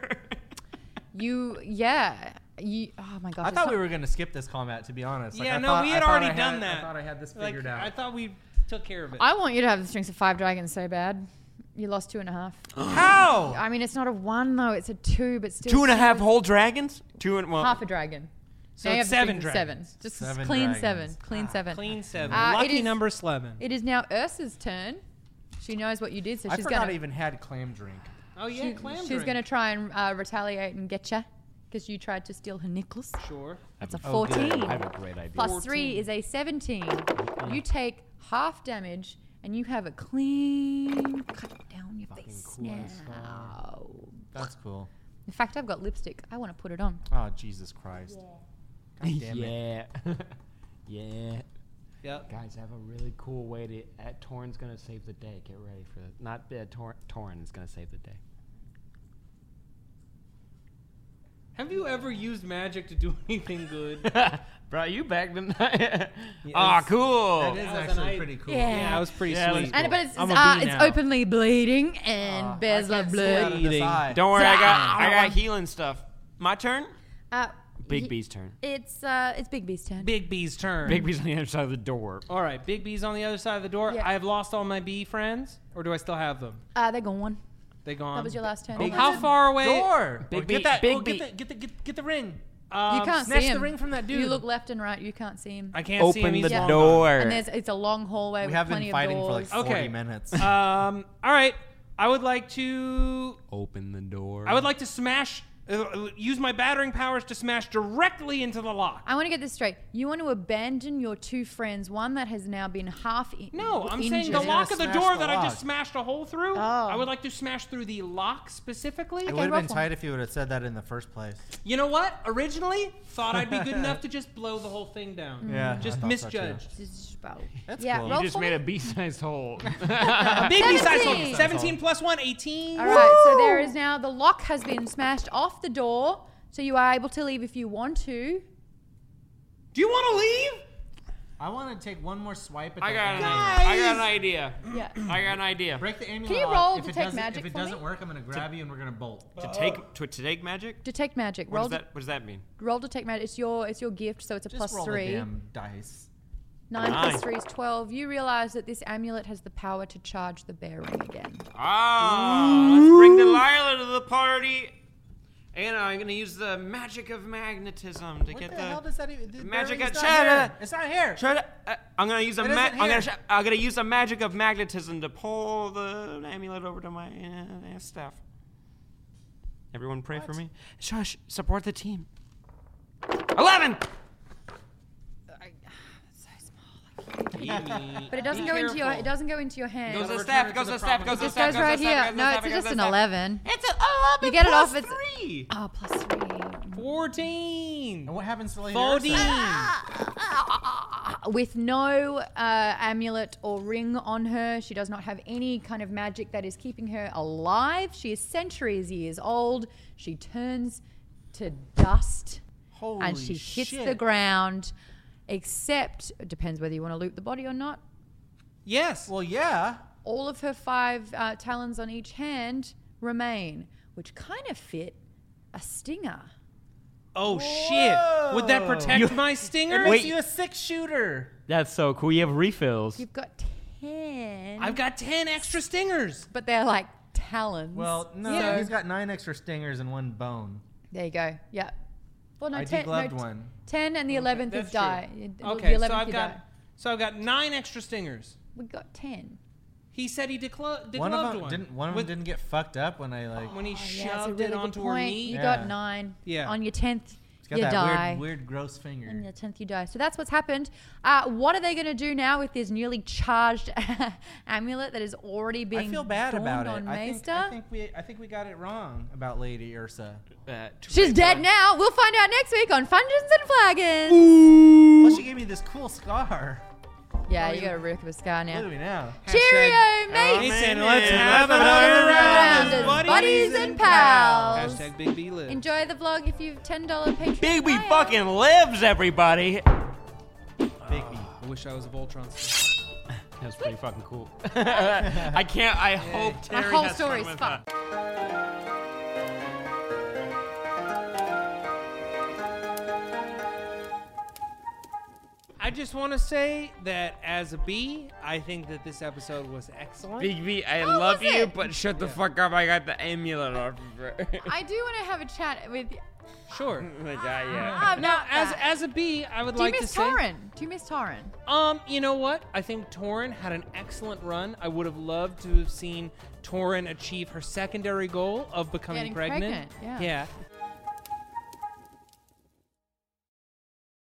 Oh my gosh. I it's thought not- we were gonna skip this combat, to be honest. Yeah, I no, thought- we I had thought already I done that. I thought I had this Like, figured out. I thought we took care of it. I want you to have the strength of 5 dragons so bad. You lost 2.5. How? I mean, it's not a 1 though. It's a 2, but still. 2.5 whole dragons? Well, Half a dragon. So Now you it's have the 7 strength of dragons. 7. Just 7 clean dragons. 7. Clean 7. Clean 7. it Lucky is- number 7. It is now Ursa's turn. She knows what you did, so I she's forgot gonna. I even had clam drink. Oh yeah, clam she's drink. gonna try and retaliate and get you because you tried to steal her necklace. Sure. That's a Oh, good. 14. I have a great idea. Plus 3 is a 17. You take half damage and you have a clean cut down your face now. That's cool. In fact, I've got lipstick. I want to put it on. Oh, Jesus Christ. God damn it. Yeah. Yeah. Yep. Guys, I have a really cool way to. Torin's gonna save the day. Get ready for that. Not Torin is gonna save the day. Have you ever used magic to do anything good? Brought you back tonight. Yes. Aw, cool. That is That was an actually idea. pretty cool. Yeah. Yeah, that was pretty Yeah, sweet. And but it's I'm a bee it's now. openly bleeding and bears I love can't see out blood. of this Eating. eye. Don't worry, I Ah. got healing stuff. My turn. Big y- B's turn. It's Big B's turn. Big B's turn. Big B's on the other side of the door. All right, Big B's on the other side of the door. Yeah. I have lost all my bee friends, or do I still have them? They're gone. They gone. That was your last turn. Big- Oh, How far away? Door. Big Oh, B- get that. Big oh, B. Get the ring. You can't snatch see the him. ring from that dude. You look left and right. You can't see him. I can't see him. Open He's the long door. And it's a long hallway We with have plenty been of fighting for doors. like 40 Okay. minutes. All right. I would like to. Open the door. I would like to smash. Use my battering powers to smash directly into the lock. I want to get this straight. You want to abandon your 2 friends, one that has now been half No, I'm injured. saying the He's lock gonna of the smash door the that I lock. just smashed a hole through. Oh. I would like to smash through the lock specifically. It Okay, would have roll been for tight if you would have said that in the first place. You know what? Originally, thought I'd be good enough to just blow the whole thing down. Yeah, Just I thought so, misjudged. That's yeah, cool. roll You just for made me. a B-sized hole. A big size 17. hole. 17 plus 1, 18. All right, so there is now the lock has been smashed off the door, so you are able to leave if you want to. Do you want to leave? I want to take one more swipe at I the got amulet. an idea. Yeah. I got an idea. Break the amulet Can you off. roll If it detect doesn't- magic If it for doesn't me? work, I'm going to grab you and we're going to bolt. To take magic. Detect magic. What does that mean? Roll detect magic. It's your gift, so it's a Just plus roll 3. the damn dice. 9 Nine. plus 3 is 12. You realize that this amulet has the power to charge the bear ring again. Let's bring Delilah to the party. And I'm gonna use the magic of magnetism to What get the the hell does that even? The magic bearing's of not here. cheddar. It's not here. I'm gonna use It isn't here. I'm gonna use the magic of magnetism to pull the amulet over to my staff. Everyone pray for me. Shush! Support the team. 11. But it doesn't go into your. It doesn't go into your hand. Goes to the Return staff. it Goes to to the the staff. province. Goes to the It staff. just goes right here. No, it's just an 11. It's an 11. You get it off. plus It's 3. oh, plus 3. 14. And what happens to Lady 14. Ursa? With no amulet or ring on her, she does not have any kind of magic that is keeping her alive. She is centuries years old. She turns to dust Holy and she hits shit. the ground. Except, it depends whether you want to loot the body or not. Yes. Well, yeah. All of her 5 talons on each hand remain, which kind of fit a stinger. Oh shit! Would that protect my stinger? It makes Wait. you a 6-shooter. That's so cool. You have refills. You've got 10. I've got 10 extra stingers. but they're like talons. Well, no, So- he's got 9 extra stingers and 1 bone. There you go. Yeah. Well, no, I 10, degloved no, one. 10 and the 11th That's is true. die. Okay, the 11th so I've you got die. so I've got 9 extra stingers. We got 10. He said he degloved One of them one. didn't. One of them With- didn't get fucked up when I like. when he Oh, yeah, it's a shoved really it good onto her point. knee. You Yeah. got 9. Yeah. On your 10th, He's got you that die. weird, gross finger. On your 10th, you die. So that's what's happened. What are they going to do now with this newly charged amulet that is already being I feel bad about dawned it. on I Maester? think we got it wrong about Lady Ursa. She's dead now. We'll find out next week on Fungeons and Flagons. Plus, she gave me this cool scar. Yeah, you got a rick of a scar Look at now. me now. Cheerio, mate. Mason, let's have Another another round round of of buddies and pals. Hashtag Big B live. Enjoy the vlog if you've $10 Patreon. Big B buyout. fucking lives, everybody. Big B. I wish I was a Voltron. still. That's pretty fucking cool. I can't. I hope My Terry whole has fun story's with fucked. that. I just want to say that as a B, I think that this episode was excellent. Big B, I Oh, love was you, it? but shut the fuck up. I got the amulet off of her. I do want to have a chat with you. Sure. Like, yeah. I'm Now, not as a B, I would Do you like to miss say, Torrin? Do you miss Torrin? you know what? I think Torrin had an excellent run. I would have loved to have seen Torrin achieve her secondary goal of becoming Getting pregnant. pregnant, yeah. Yeah.